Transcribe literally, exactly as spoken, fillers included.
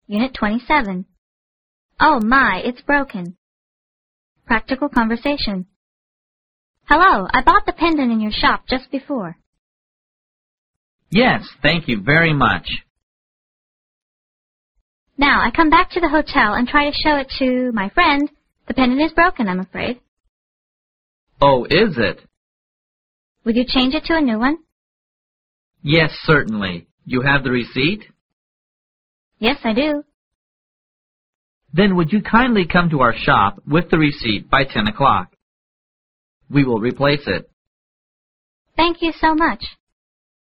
Unit twenty-seven. Oh my, it's broken. Practical conversation. Hello, I bought the pendant in your shop just before. Yes, thank you very much. Now, I come back to the hotel and try to show it to my friend. The pendant is broken, I'm afraid. Oh, is it? Would you change it to a new one? Yes, certainly. You have the receipt? Yes, I do. Then would you kindly come to our shop with the receipt by ten o'clock? We will replace it. Thank you so much.